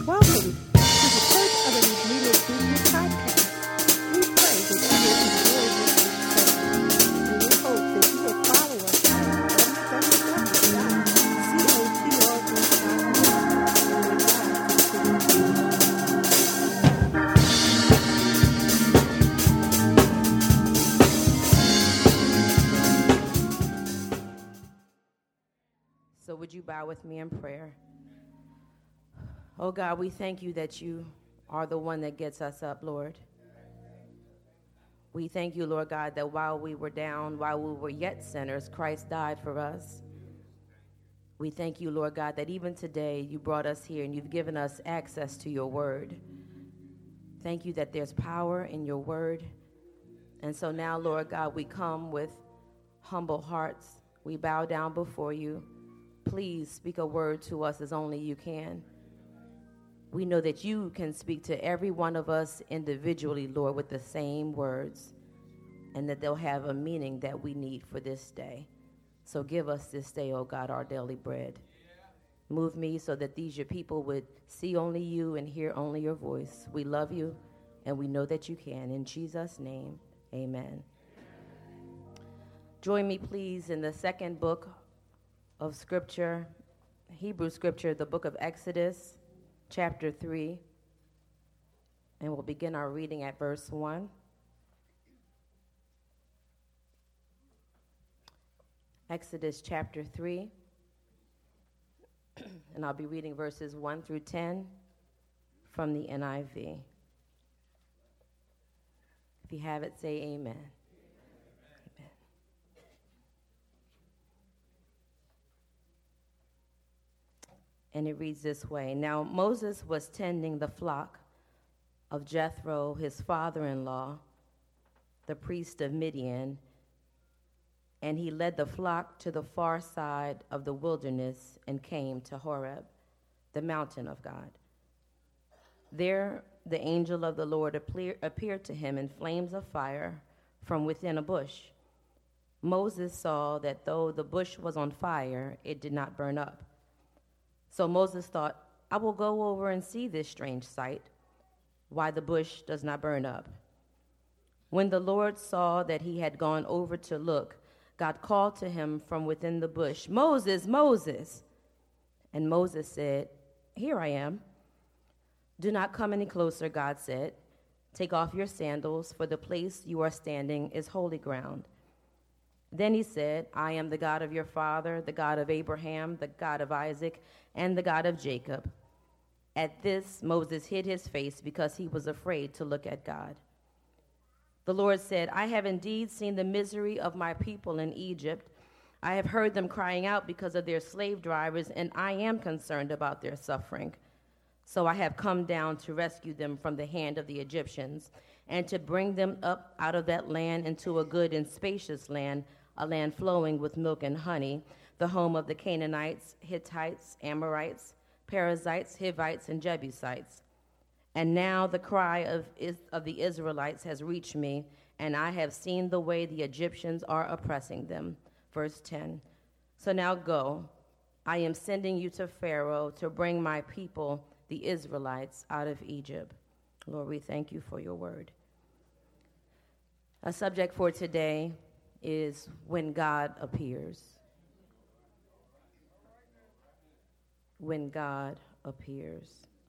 Welcome to the Church of the Redeemer Preacher Podcast. We pray that you will enjoy this discussion, and we hope that you will follow us at So would you bow with me in prayer? Oh God, we thank you that you are the one that gets us up, Lord. We thank you, Lord God, that while we were down, while we were yet sinners, Christ died for us. We thank you, Lord God, that even today you brought us here and you've given us access to your word. Thank you that there's power in your word. And so now, Lord God, we come with humble hearts. We bow down before you. Please speak a word to us as only you can. We know that you can speak to every one of us individually, Lord, with the same words, and that they'll have a meaning that we need for this day. So give us this day, oh God, our daily bread. Move me so that these your people would see only you and hear only your voice. We love you, and we know that you can. In Jesus' name, amen. Join me, please, in the second book of Scripture, Hebrew Scripture, the book of Exodus, chapter 3, and we'll begin our reading at verse 1. Exodus chapter 3, and I'll be reading verses 1 through 10 from the NIV. If you have it, say amen. Amen. And it reads this way. Now Moses was tending the flock of Jethro, his father-in-law, the priest of Midian, and he led the flock to the far side of the wilderness and came to Horeb, the mountain of God. There the angel of the Lord appeared to him in flames of fire from within a bush. Moses saw that though the bush was on fire, it did not burn up. So Moses thought, I will go over and see this strange sight, why the bush does not burn up. When the Lord saw that he had gone over to look, God called to him from within the bush, Moses, Moses. And Moses said, Here I am. Do not come any closer, God said. Take off your sandals, for the place you are standing is holy ground. Then he said, I am the God of your father, the God of Abraham, the God of Isaac, and the God of Jacob. At this, Moses hid his face because he was afraid to look at God. The Lord said, I have indeed seen the misery of my people in Egypt. I have heard them crying out because of their slave drivers, and I am concerned about their suffering. So I have come down to rescue them from the hand of the Egyptians, and to bring them up out of that land into a good and spacious land, a land flowing with milk and honey, the home of the Canaanites, Hittites, Amorites, Perizzites, Hivites, and Jebusites. And now the cry of the Israelites has reached me, and I have seen the way the Egyptians are oppressing them. Verse 10. So now go. I am sending you to Pharaoh to bring my people, the Israelites, out of Egypt. Lord, we thank you for your word. A subject for today is when God appears. When God appears.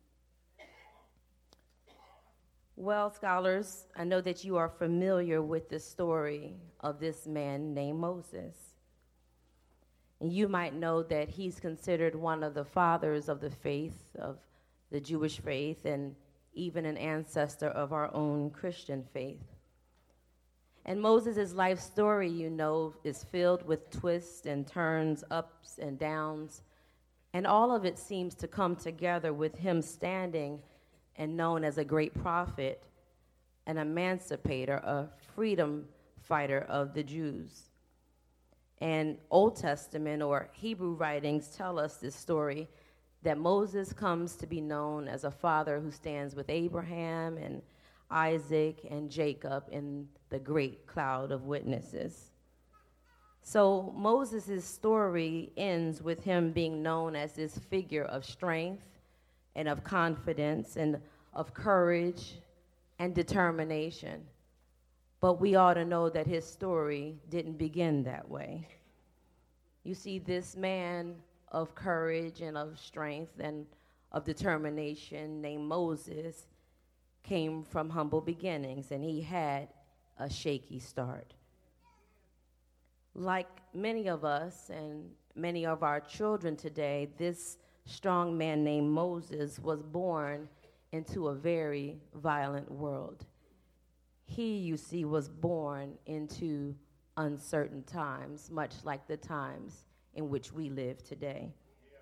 Well, scholars, I know that you are familiar with the story of this man named Moses. And you might know that he's considered one of the fathers of the faith, of the Jewish faith, and even an ancestor of our own Christian faith. And Moses' life story, you know, is filled with twists and turns, ups and downs, and all of it seems to come together with him standing and known as a great prophet, an emancipator, a freedom fighter of the Jews. And Old Testament or Hebrew writings tell us this story, that Moses comes to be known as a father who stands with Abraham and Isaac and Jacob in the great cloud of witnesses. So Moses' story ends with him being known as this figure of strength and of confidence and of courage and determination. But we ought to know that his story didn't begin that way. You see, this man of courage and of strength and of determination named Moses came from humble beginnings, and he had a shaky start. Like many of us and many of our children today, this strong man named Moses was born into a very violent world. He, you see, was born into uncertain times, much like the times in which we live today.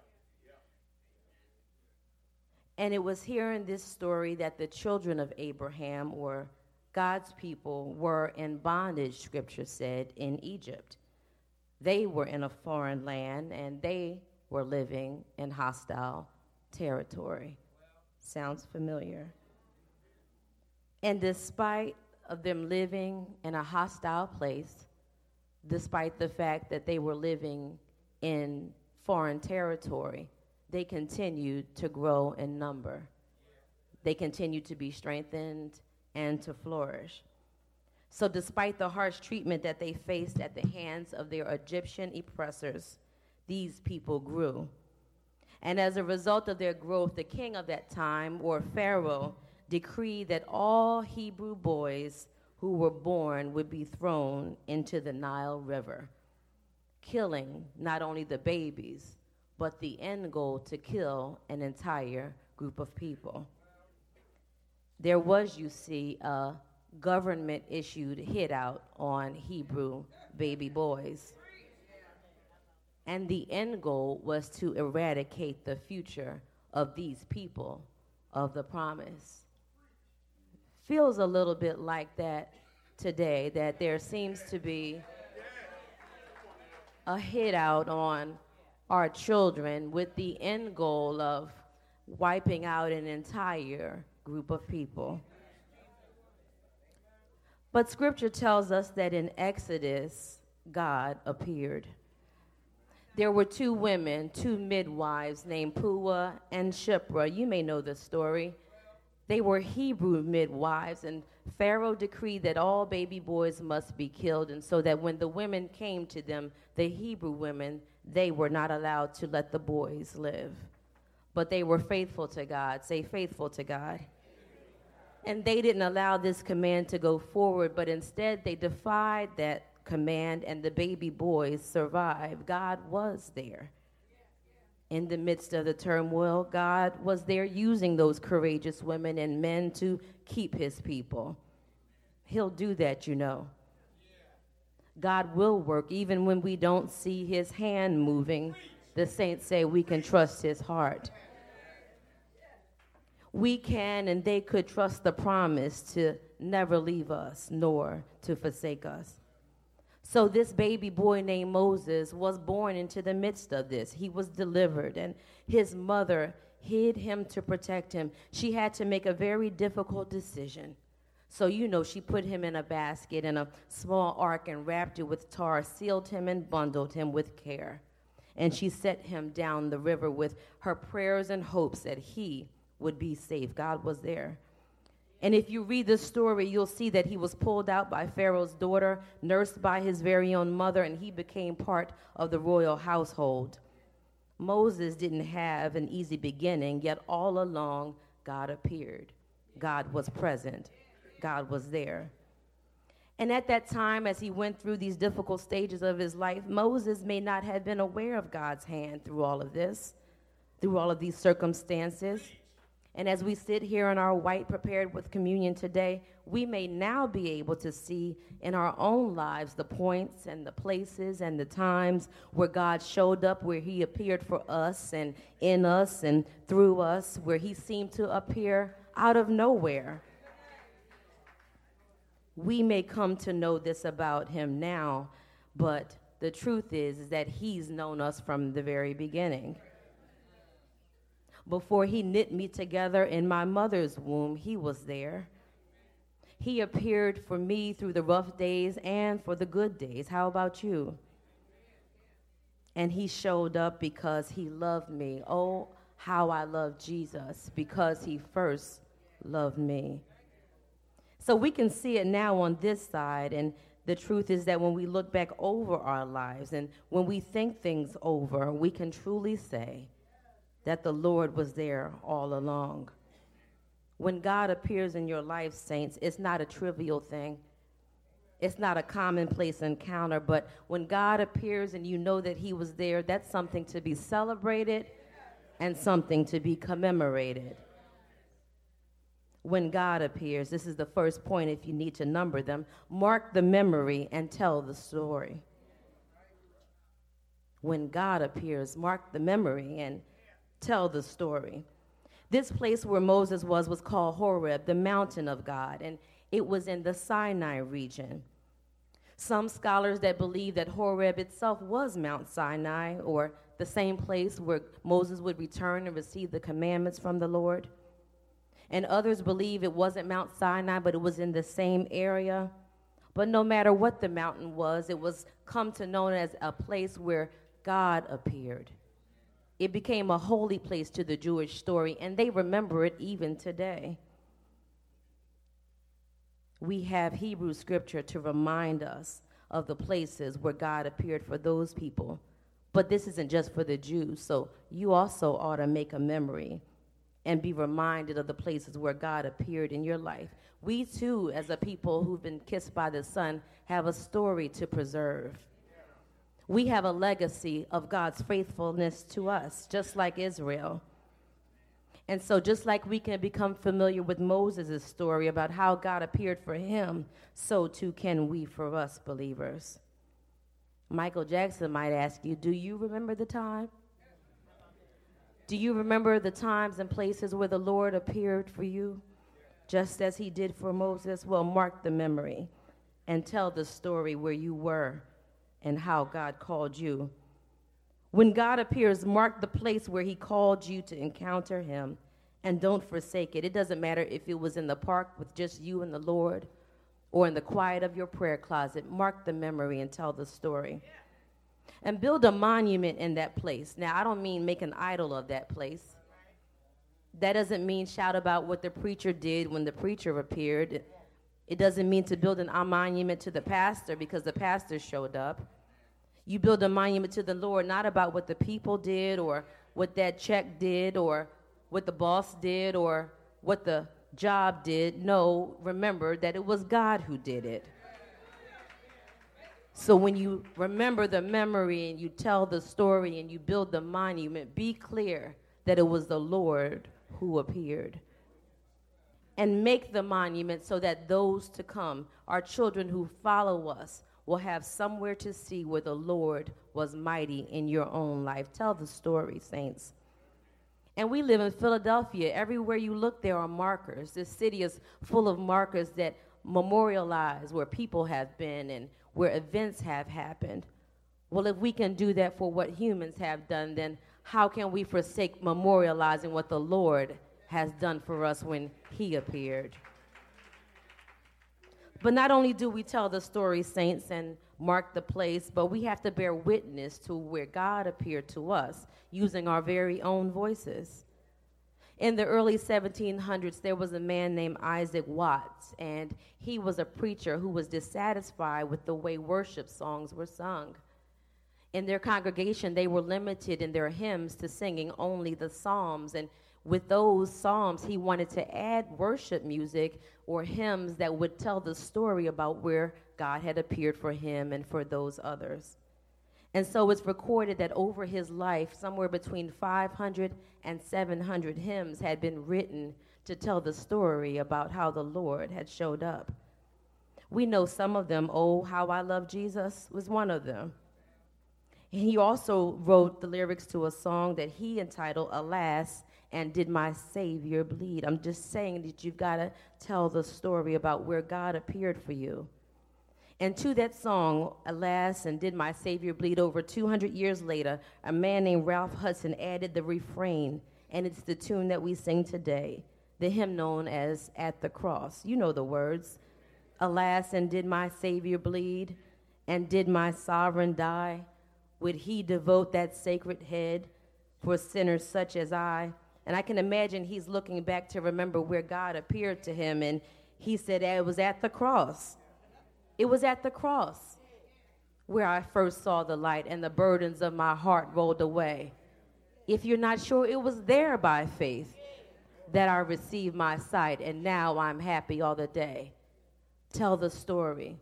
And it was here in this story that the children of Abraham, or God's people, were in bondage, Scripture said, in Egypt. They were in a foreign land, and they were living in hostile territory. Sounds familiar. And despite of them living in a hostile place, despite the fact that they were living in foreign territory, they continued to grow in number. They continued to be strengthened and to flourish. So despite the harsh treatment that they faced at the hands of their Egyptian oppressors, these people grew. And as a result of their growth, the king of that time, or Pharaoh, decreed that all Hebrew boys who were born would be thrown into the Nile River, killing not only the babies, but the end goal to kill an entire group of people. There was, you see, a government-issued hit out on Hebrew baby boys. And the end goal was to eradicate the future of these people of the promise. Feels a little bit like that today, that there seems to be a hit out on our children with the end goal of wiping out an entire group of people. But Scripture tells us that in Exodus, God appeared. There were two women, two midwives named Puah and Shiphrah. You may know the story. They were Hebrew midwives, and Pharaoh decreed that all baby boys must be killed, and so that when the women came to them, the Hebrew women, they were not allowed to let the boys live. But they were faithful to God. Say, faithful to God. And they didn't allow this command to go forward, but instead they defied that command, and the baby boys survived. God was there. In the midst of the turmoil, God was there using those courageous women and men to keep his people. He'll do that, you know. God will work even when we don't see his hand moving. The saints say we can trust his heart. We can and they could trust the promise to never leave us nor to forsake us. So this baby boy named Moses was born into the midst of this. He was delivered, and his mother hid him to protect him. She had to make a very difficult decision. So, you know, she put him in a basket in a small ark and wrapped it with tar, sealed him and bundled him with care. And she set him down the river with her prayers and hopes that he would be safe. God was there. And if you read the story, you'll see that he was pulled out by Pharaoh's daughter, nursed by his very own mother, and he became part of the royal household. Moses didn't have an easy beginning, yet all along, God appeared. God was present. God was there. And at that time, as he went through these difficult stages of his life, Moses may not have been aware of God's hand through all of this, through all of these circumstances. And as we sit here in our white prepared with communion today, we may now be able to see in our own lives the points and the places and the times where God showed up, where he appeared for us and in us and through us, where he seemed to appear out of nowhere. We may come to know this about him now, but the truth is that he's known us from the very beginning. Before he knit me together in my mother's womb, he was there. He appeared for me through the rough days and for the good days. How about you? And he showed up because he loved me. Oh, how I love Jesus because he first loved me. So we can see it now on this side, and the truth is that when we look back over our lives and when we think things over, we can truly say that the Lord was there all along. When God appears in your life, saints, it's not a trivial thing. It's not a commonplace encounter, but when God appears and you know that he was there, that's something to be celebrated and something to be commemorated. When God appears, this is the first point if you need to number them, mark the memory and tell the story. When God appears, mark the memory and tell the story. This place where Moses was called Horeb, the mountain of God, and it was in the Sinai region. Some scholars that believe that Horeb itself was Mount Sinai, or the same place where Moses would return and receive the commandments from the Lord. And others believe it wasn't Mount Sinai, but it was in the same area. But no matter what the mountain was, it was come to known as a place where God appeared. It became a holy place to the Jewish story, and they remember it even today. We have Hebrew scripture to remind us of the places where God appeared for those people. But this isn't just for the Jews, so you also ought to make a memory and be reminded of the places where God appeared in your life. We too, as a people who've been kissed by the Son, have a story to preserve. We have a legacy of God's faithfulness to us, just like Israel. And so just like we can become familiar with Moses' story about how God appeared for him, so too can we for us believers. Michael Jackson might ask you, do you remember the time? Do you remember the times and places where the Lord appeared for you, just as he did for Moses? Well, mark the memory and tell the story where you were and how God called you. When God appears, mark the place where he called you to encounter him, and don't forsake it. It doesn't matter if it was in the park with just you and the Lord or in the quiet of your prayer closet. Mark the memory and tell the story. And build a monument in that place. Now, I don't mean make an idol of that place. That doesn't mean shout about what the preacher did when the preacher appeared. It doesn't mean to build a monument to the pastor because the pastor showed up. You build a monument to the Lord, not about what the people did or what that check did or what the boss did or what the job did. No, remember that it was God who did it. So when you remember the memory and you tell the story and you build the monument, be clear that it was the Lord who appeared. And make the monument so that those to come, our children who follow us, will have somewhere to see where the Lord was mighty in your own life. Tell the story, saints. And we live in Philadelphia. Everywhere you look, there are markers. This city is full of markers that memorialize where people have been and where events have happened. Well, if we can do that for what humans have done, then how can we forsake memorializing what the Lord has done for us when he appeared? But not only do we tell the story, saints, and mark the place, but we have to bear witness to where God appeared to us using our very own voices. In the early 1700s, there was a man named Isaac Watts, and he was a preacher who was dissatisfied with the way worship songs were sung. In their congregation, they were limited in their hymns to singing only the psalms, and with those psalms, he wanted to add worship music or hymns that would tell the story about where God had appeared for him and for those others. And so it's recorded that over his life, somewhere between 500 and 700 hymns had been written to tell the story about how the Lord had showed up. We know some of them. Oh, How I Love Jesus was one of them. He also wrote the lyrics to a song that he entitled, Alas, and Did My Savior Bleed? I'm just saying that you've got to tell the story about where God appeared for you. And to that song, Alas, and Did My Savior Bleed, over 200 years later, a man named Ralph Hudson added the refrain, and it's the tune that we sing today, the hymn known as At the Cross. You know the words. Alas, and did my Savior bleed? And did my sovereign die? Would he devote that sacred head for sinners such as I. And I can imagine he's looking back to remember where God appeared to him, and he said it was at the cross. It was at the cross where I first saw the light and the burdens of my heart rolled away. If you're not sure, it was there by faith that I received my sight, and now I'm happy all the day. Tell the story,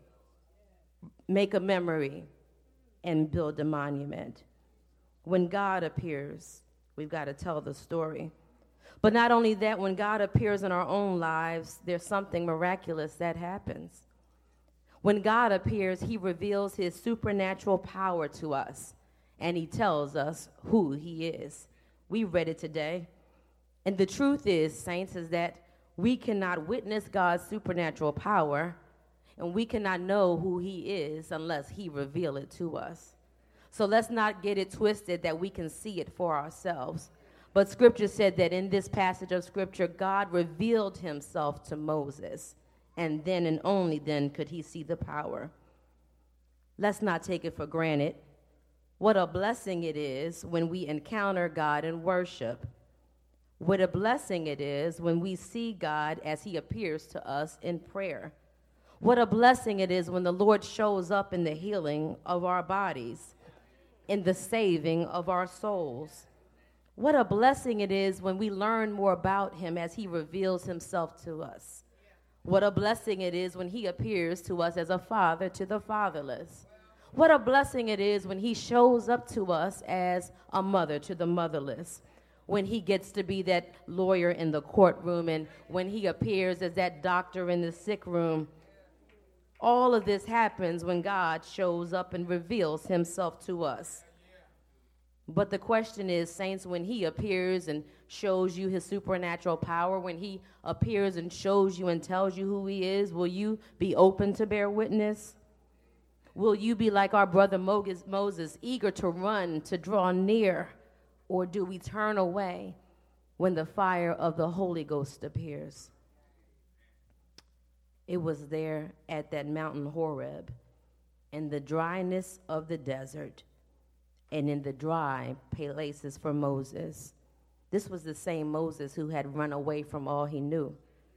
make a memory, and build a monument. When God appears, we've got to tell the story. But not only that, when God appears in our own lives, there's something miraculous that happens. When God appears, he reveals his supernatural power to us, and he tells us who he is. We read it today. And the truth is, saints, is that we cannot witness God's supernatural power, and we cannot know who he is unless he reveal it to us. So let's not get it twisted that we can see it for ourselves. But Scripture said that in this passage of Scripture, God revealed himself to Moses, and then and only then could he see the power. Let's not take it for granted. What a blessing it is when we encounter God in worship. What a blessing it is when we see God as he appears to us in prayer. What a blessing it is when the Lord shows up in the healing of our bodies, in the saving of our souls. What a blessing it is when we learn more about him as he reveals himself to us. What a blessing it is when he appears to us as a father to the fatherless. What a blessing it is when he shows up to us as a mother to the motherless. When he gets to be that lawyer in the courtroom, and when he appears as that doctor in the sick room. All of this happens when God shows up and reveals himself to us. But the question is, saints, when he appears and shows you his supernatural power, when he appears and shows you and tells you who he is, will you be open to bear witness? Will you be like our brother Moses, eager to run, to draw near? Or do we turn away when the fire of the Holy Ghost appears? It was there at that mountain Horeb, in the dryness of the desert, and in the dry places for Moses. This was the same Moses who had run away from all he knew.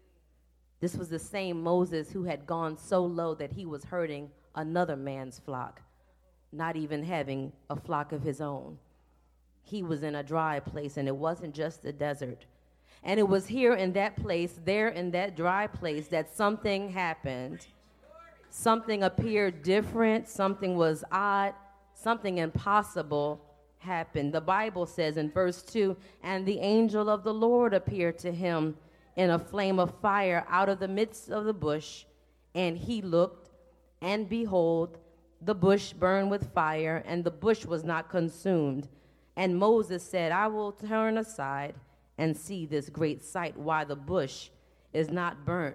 This was the same Moses who had gone so low that he was hurting another man's flock, not even having a flock of his own. He was in a dry place, and it wasn't just the desert. And it was here in that place, there in that dry place, that something happened. Something appeared different, something was odd, something impossible happened. The Bible says in verse 2, and the angel of the Lord appeared to him in a flame of fire out of the midst of the bush. And he looked, and behold, the bush burned with fire, and the bush was not consumed. And Moses said, I will turn aside and see this great sight, why the bush is not burnt.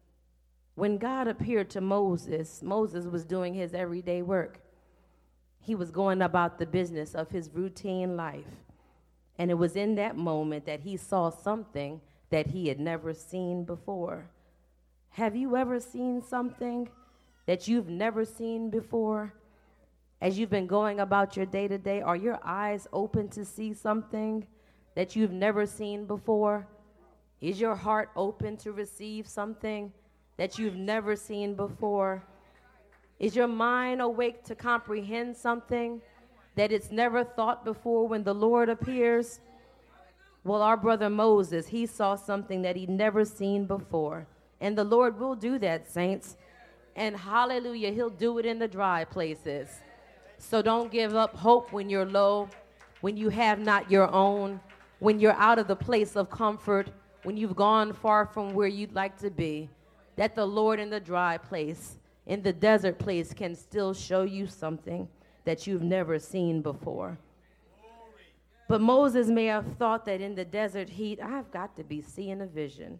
When God appeared to Moses, Moses was doing his everyday work. He was going about the business of his routine life. And it was in that moment that he saw something that he had never seen before. Have you ever seen something that you've never seen before? As you've been going about your day-to-day, are your eyes open to see something that you've never seen before? Is your heart open to receive something that you've never seen before? Is your mind awake to comprehend something that it's never thought before when the Lord appears? Well, our brother Moses, he saw something that he'd never seen before. And the Lord will do that, saints. And hallelujah, he'll do it in the dry places. So don't give up hope when you're low, when you have not your own, when you're out of the place of comfort, when you've gone far from where you'd like to be, that the Lord in the dry place, in the desert place, can still show you something that you've never seen before. But Moses may have thought that in the desert heat, I've got to be seeing a vision.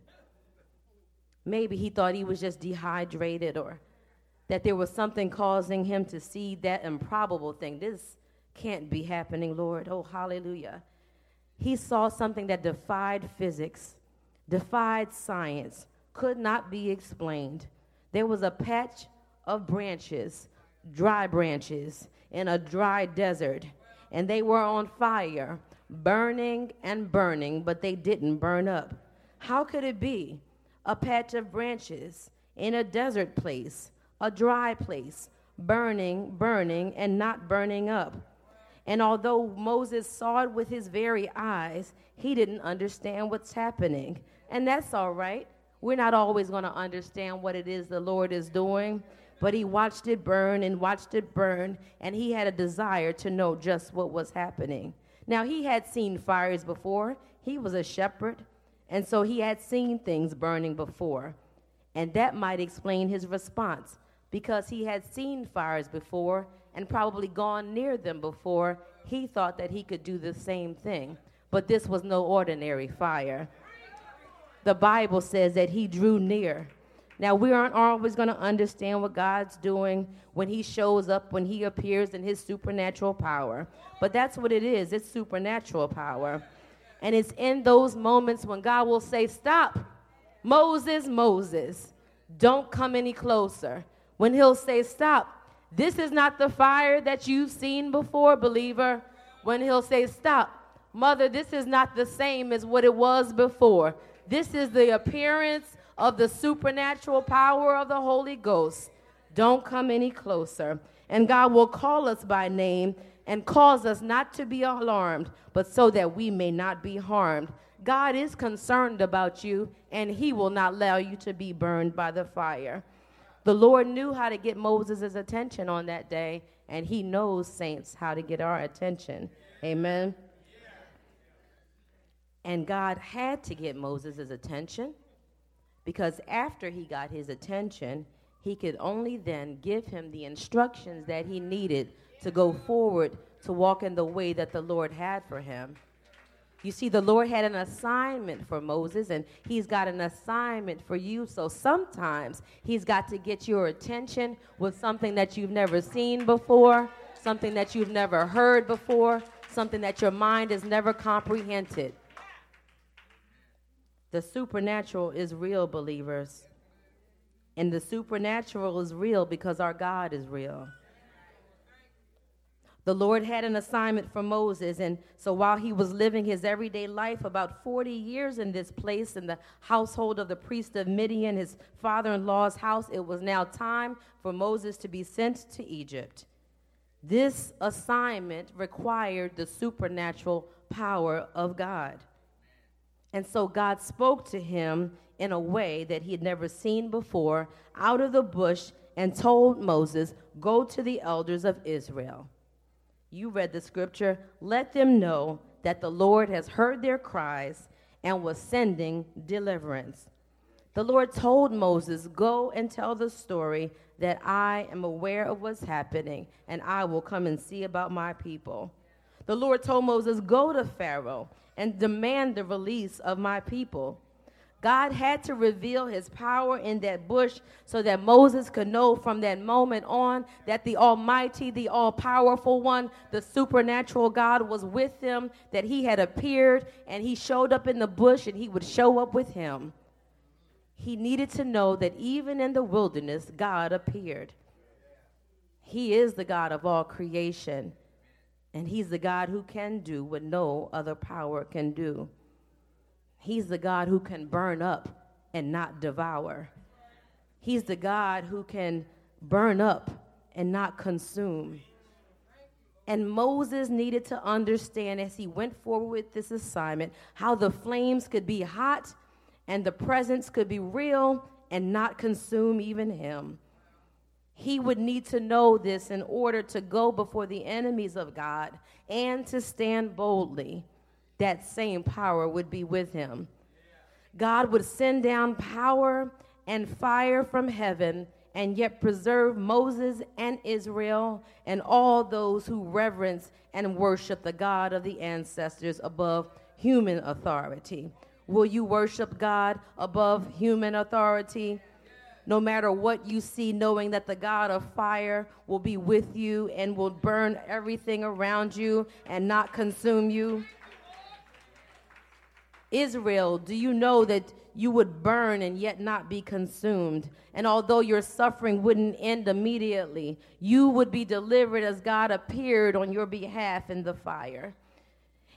Maybe he thought he was just dehydrated, or that there was something causing him to see that improbable thing. This can't be happening, Lord. Oh, hallelujah. He saw something that defied physics, defied science, could not be explained. There was a patch of branches, dry branches, in a dry desert, and they were on fire, burning and burning, but they didn't burn up. How could it be? A patch of branches in a desert place, a dry place, burning, burning, and not burning up. And although Moses saw it with his very eyes, he didn't understand what's happening. And that's all right. We're not always going to understand what it is the Lord is doing, but he watched it burn and watched it burn, and he had a desire to know just what was happening. Now, he had seen fires before. He was a shepherd, and so he had seen things burning before. And that might explain his response, because he had seen fires before and probably gone near them before. He thought that he could do the same thing. But this was no ordinary fire. The Bible says that he drew near. Now, we aren't always going to understand what God's doing when he shows up, when he appears in his supernatural power. But that's what it is. It's supernatural power. And it's in those moments when God will say, stop, Moses, Moses, don't come any closer. When he'll say, stop, this is not the fire that you've seen before, believer. When he'll say, stop, mother, this is not the same as what it was before. This is the appearance of the supernatural power of the Holy Ghost. Don't come any closer. And God will call us by name and cause us not to be alarmed, but so that we may not be harmed. God is concerned about you, and he will not allow you to be burned by the fire. The Lord knew how to get Moses' attention on that day, and he knows, saints, how to get our attention. Amen. And God had to get Moses' attention, because after he got his attention, he could only then give him the instructions that he needed to go forward to walk in the way that the Lord had for him. You see, the Lord had an assignment for Moses, and he's got an assignment for you. So sometimes he's got to get your attention with something that you've never seen before, something that you've never heard before, something that your mind has never comprehended. The supernatural is real, believers. And the supernatural is real because our God is real. The Lord had an assignment for Moses, and so while he was living his everyday life, about 40 years in this place, in the household of the priest of Midian, his father-in-law's house, it was now time for Moses to be sent to Egypt. This assignment required the supernatural power of God. And so God spoke to him in a way that he had never seen before out of the bush and told Moses, go to the elders of Israel. You read the scripture. Let them know that the Lord has heard their cries and was sending deliverance. The Lord told Moses, go and tell the story that I am aware of what's happening, and I will come and see about my people. The Lord told Moses, go to Pharaoh and demand the release of my people. God had to reveal his power in that bush so that Moses could know from that moment on that the Almighty, the all-powerful one, the supernatural God was with him, that he had appeared and he showed up in the bush and he would show up with him. He needed to know that even in the wilderness, God appeared. He is the God of all creation, and he's the God who can do what no other power can do. He's the God who can burn up and not devour. He's the God who can burn up and not consume. And Moses needed to understand as he went forward with this assignment how the flames could be hot and the presence could be real and not consume even him. He would need to know this in order to go before the enemies of God and to stand boldly. That same power would be with him. God would send down power and fire from heaven and yet preserve Moses and Israel and all those who reverence and worship the God of the ancestors above human authority. Will you worship God above human authority? No matter what you see, knowing that the God of fire will be with you and will burn everything around you and not consume you. Israel, do you know that you would burn and yet not be consumed? And although your suffering wouldn't end immediately, you would be delivered as God appeared on your behalf in the fire.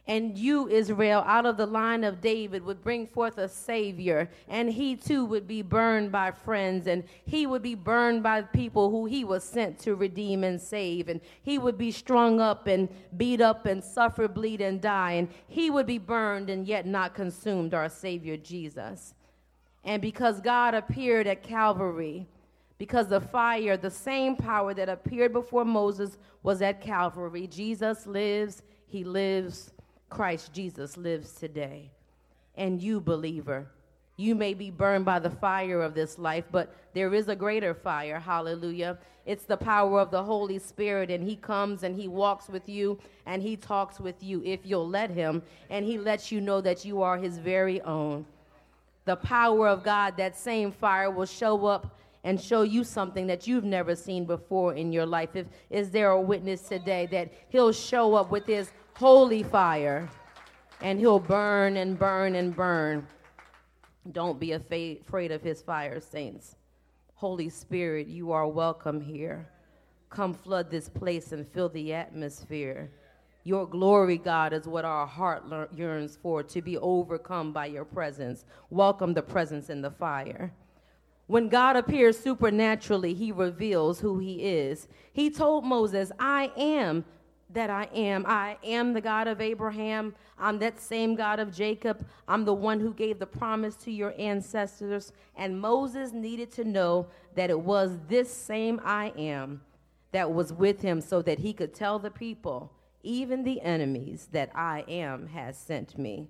And you, Israel, out of the line of David, would bring forth a Savior, and he too would be burned by friends, and he would be burned by people who he was sent to redeem and save, and he would be strung up and beat up and suffer, bleed, and die, and he would be burned and yet not consumed, our Savior Jesus. And because God appeared at Calvary, because the fire, the same power that appeared before Moses was at Calvary, Jesus lives, he lives. Christ Jesus lives today. And you, believer, you may be burned by the fire of this life, but there is a greater fire, hallelujah. It's the power of the Holy Spirit, and he comes and he walks with you and he talks with you if you'll let him, and he lets you know that you are his very own. The power of God, that same fire, will show up and show you something that you've never seen before in your life. Is there a witness today that he'll show up with his holy fire, and he'll burn and burn and burn? Don't be afraid of his fire, saints. Holy Spirit, you are welcome here. Come flood this place and fill the atmosphere. Your glory, God, is what our heart yearns for, to be overcome by your presence. Welcome the presence in the fire. When God appears supernaturally, he reveals who he is. He told Moses, I am that I am. I am the God of Abraham. I'm that same God of Jacob. I'm the one who gave the promise to your ancestors. And Moses needed to know that it was this same I am that was with him, so that he could tell the people, even the enemies, that I am has sent me.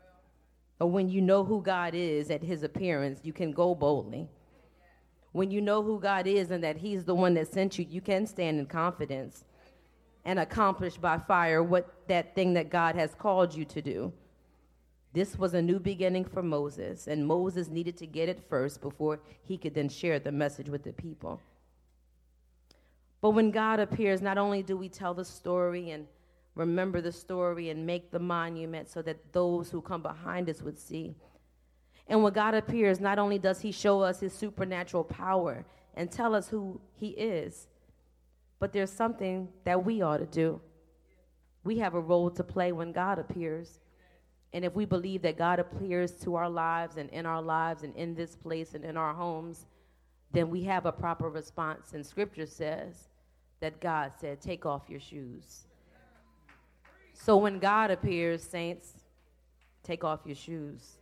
But when you know who God is at his appearance, you can go boldly. When you know who God is and that he's the one that sent you, you can stand in confidence and accomplish by fire what that thing that God has called you to do. This was a new beginning for Moses, and Moses needed to get it first before he could then share the message with the people. But when God appears, not only do we tell the story and remember the story and make the monument so that those who come behind us would see. And when God appears, not only does he show us his supernatural power and tell us who he is, but there's something that we ought to do. We have a role to play when God appears. And if we believe that God appears to our lives and in this place and in our homes, then we have a proper response. And Scripture says that God said, take off your shoes. So when God appears, saints, take off your shoes.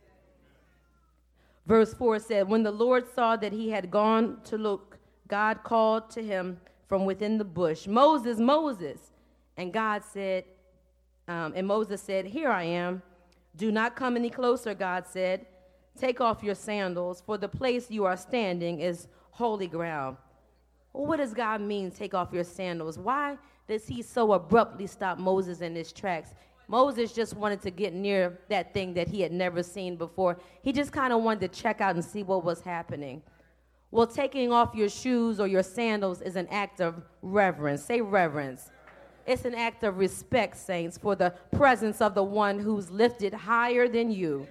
Verse 4 said, when the Lord saw that he had gone to look, God called to him from within the bush, Moses, Moses. And God said, and Moses said, here I am. Do not come any closer, God said. Take off your sandals, for the place you are standing is holy ground. Well, what does God mean, take off your sandals? Why does he so abruptly stop Moses in his tracks? Moses just wanted to get near that thing that he had never seen before. He just kind of wanted to check out and see what was happening. Well, taking off your shoes or your sandals is an act of reverence. Say reverence. It's an act of respect, saints, for the presence of the one who's lifted higher than you.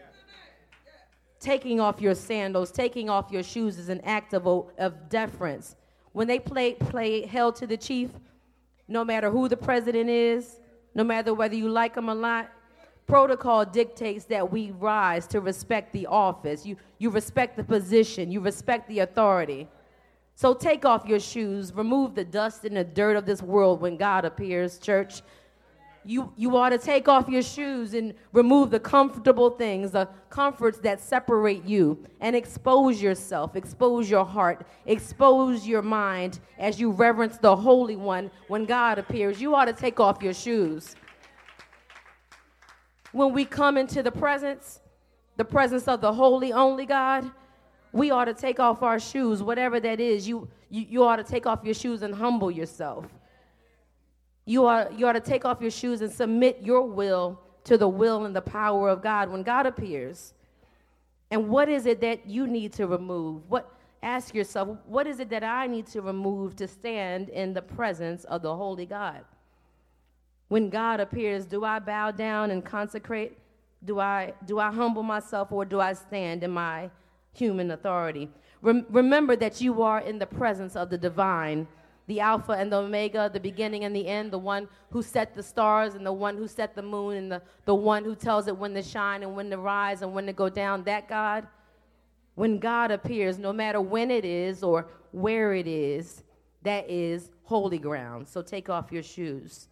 Taking off your sandals, taking off your shoes is an act of deference. When they play Hail to the Chief, no matter who the president is, no matter whether you like him or not, protocol dictates that we rise to respect the office. You respect the position. You respect the authority. So take off your shoes. Remove the dust and the dirt of this world when God appears, church. You ought to take off your shoes and remove the comfortable things, the comforts that separate you, and expose yourself, expose your heart, expose your mind as you reverence the Holy One when God appears. You ought to take off your shoes. When we come into the presence of the holy, only God, we ought to take off our shoes, whatever that is. You ought to take off your shoes and humble yourself. You ought to take off your shoes and submit your will to the will and the power of God when God appears. And what is it that you need to remove? Ask yourself, what is it that I need to remove to stand in the presence of the holy God? When God appears, do I bow down and consecrate? Do I humble myself, or do I stand in my human authority? Remember that you are in the presence of the divine. the Alpha and the Omega, the beginning and the end, the one who set the stars and the one who set the moon and the one who tells it when to shine and when to rise and when to go down, that God, when God appears, no matter when it is or where it is, that is holy ground. So take off your shoes.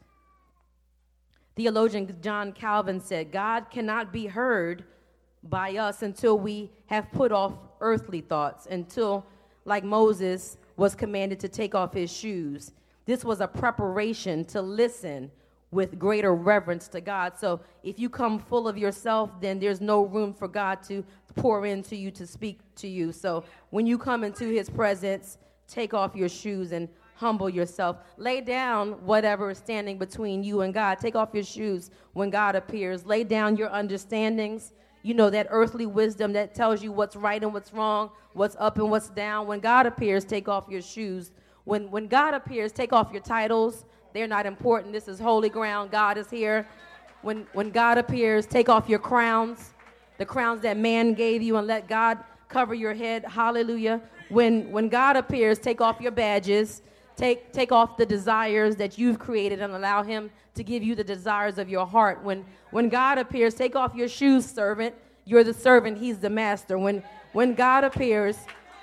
Theologian John Calvin said, God cannot be heard by us until we have put off earthly thoughts, until, like Moses, was commanded to take off his shoes. This was a preparation to listen with greater reverence to God. So if you come full of yourself, then there's no room for God to pour into you, to speak to you. So when you come into his presence, take off your shoes and humble yourself. Lay down whatever is standing between you and God. Take off your shoes when God appears. Lay down your understandings. You know, that earthly wisdom that tells you what's right and what's wrong, what's up and what's down. When God appears, take off your shoes. When God appears, take off your titles. They're not important. This is holy ground. God is here. When God appears, take off your crowns, the crowns that man gave you, and let God cover your head. Hallelujah. When God appears, take off your badges. Take off the desires that you've created and allow him to give you the desires of your heart. When God appears, take off your shoes, servant. You're the servant. He's the master. When God appears,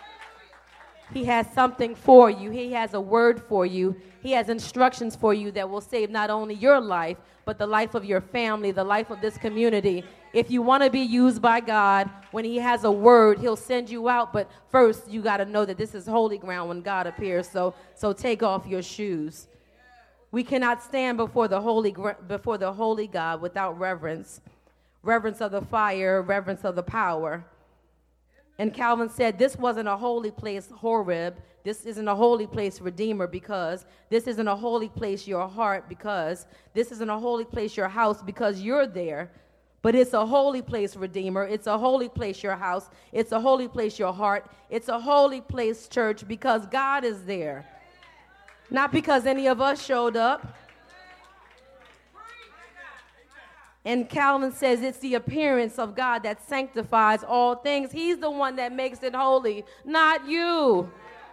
he has something for you. He has a word for you. He has instructions for you that will save not only your life, but the life of your family, the life of this community. If you want to be used by God, when he has a word, he'll send you out. But first, you got to know that this is holy ground when God appears. So take off your shoes. We cannot stand before the holy God without reverence. Reverence of the fire, reverence of the power. And Calvin said this wasn't a holy place, Horeb. This isn't a holy place, Redeemer, because this isn't a holy place, your heart, because this isn't a holy place, your house, because you're there. But it's a holy place, Redeemer. It's a holy place, your house. It's a holy place, your heart. It's a holy place, church, because God is there. Not because any of us showed up. And Calvin says it's the appearance of God that sanctifies all things. He's the one that makes it holy, not you.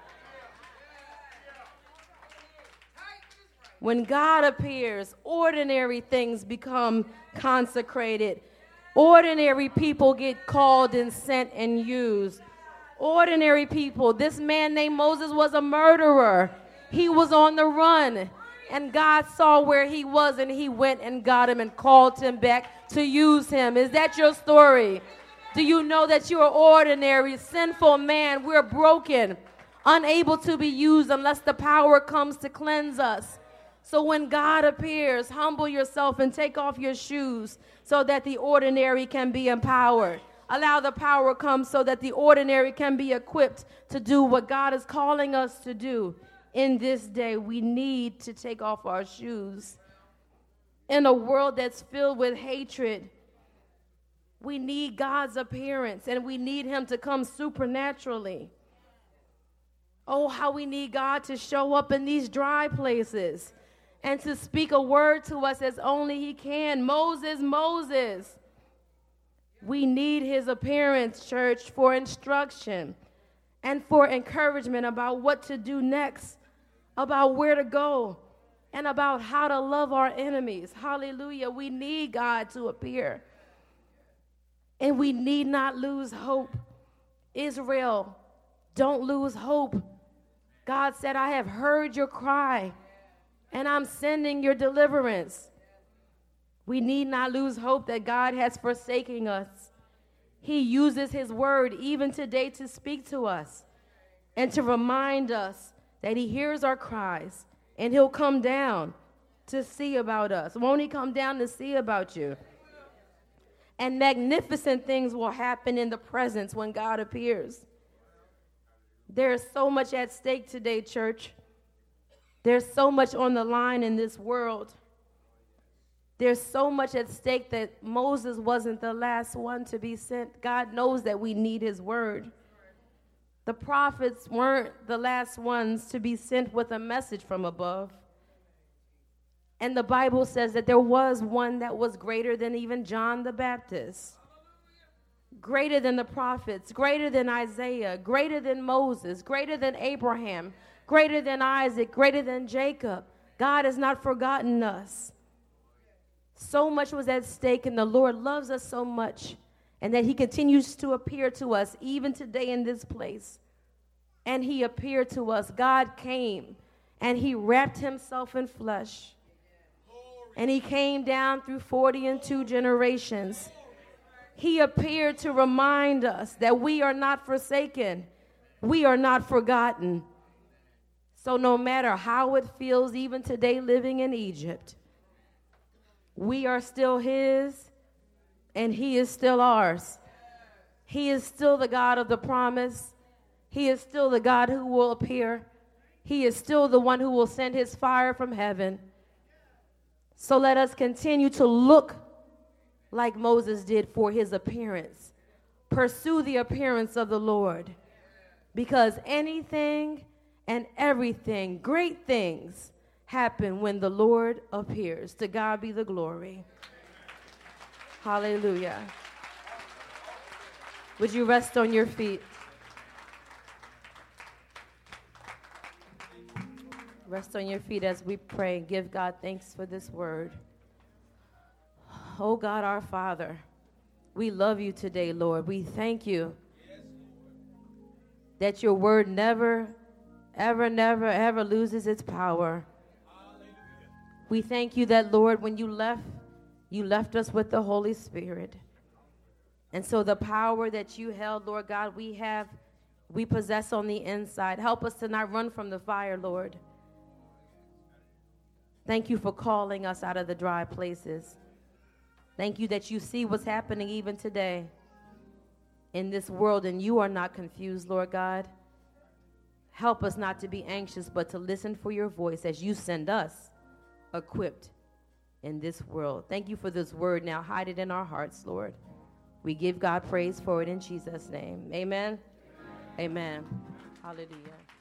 When God appears, ordinary things become consecrated. Ordinary people get called and sent and used. Ordinary people. This man named Moses was a murderer. He was on the run. And God saw where he was, and he went and got him and called him back to use him. Is that your story? Do you know that you're ordinary, sinful man? We're broken, unable to be used unless the power comes to cleanse us. So when God appears, humble yourself and take off your shoes so that the ordinary can be empowered. Allow the power come so that the ordinary can be equipped to do what God is calling us to do. In this day, we need to take off our shoes. In a world that's filled with hatred, we need God's appearance, and we need him to come supernaturally. Oh, how we need God to show up in these dry places and to speak a word to us as only he can. Moses, Moses. We need his appearance, church, for instruction and for encouragement about what to do next, about where to go, and about how to love our enemies. Hallelujah. We need God to appear. And we need not lose hope. Israel, don't lose hope. God said, I have heard your cry, and I'm sending your deliverance. We need not lose hope that God has forsaken us. He uses his word even today to speak to us and to remind us that he hears our cries, and he'll come down to see about us. Won't he come down to see about you? And magnificent things will happen in the presence when God appears. There's so much at stake today, church. There's so much on the line in this world. There's so much at stake that Moses wasn't the last one to be sent. God knows that we need his word. The prophets weren't the last ones to be sent with a message from above. And the Bible says that there was one that was greater than even John the Baptist, greater than the prophets, greater than Isaiah, greater than Moses, greater than Abraham, greater than Isaac, greater than Jacob. God has not forgotten us. So much was at stake, and the Lord loves us so much, and that he continues to appear to us even today in this place. And he appeared to us. God came, and he wrapped himself in flesh. And he came down through 42 generations. He appeared to remind us that we are not forsaken. We are not forgotten. So no matter how it feels, even today living in Egypt, we are still his, and he is still ours. He is still the God of the promise. He is still the God who will appear. He is still the one who will send his fire from heaven. So let us continue to look like Moses did for his appearance. Pursue the appearance of the Lord, because anything and everything, great things, happen when the Lord appears. To God be the glory. Hallelujah. Would you rest on your feet? Rest on your feet as we pray. Give God thanks for this word. Oh God, our Father, we love you today, Lord. We thank you that your word never, ever loses its power. We thank you that, Lord, when you left us with the Holy Spirit. And so the power that you held, Lord God, we possess on the inside. Help us to not run from the fire, Lord. Thank you for calling us out of the dry places. Thank you that you see what's happening even today in this world, and you are not confused, Lord God. Help us not to be anxious, but to listen for your voice as you send us equipped in this world. Thank you for this word. Now hide it in our hearts, Lord. We give God praise for it in Jesus' name. Amen. Amen. Hallelujah.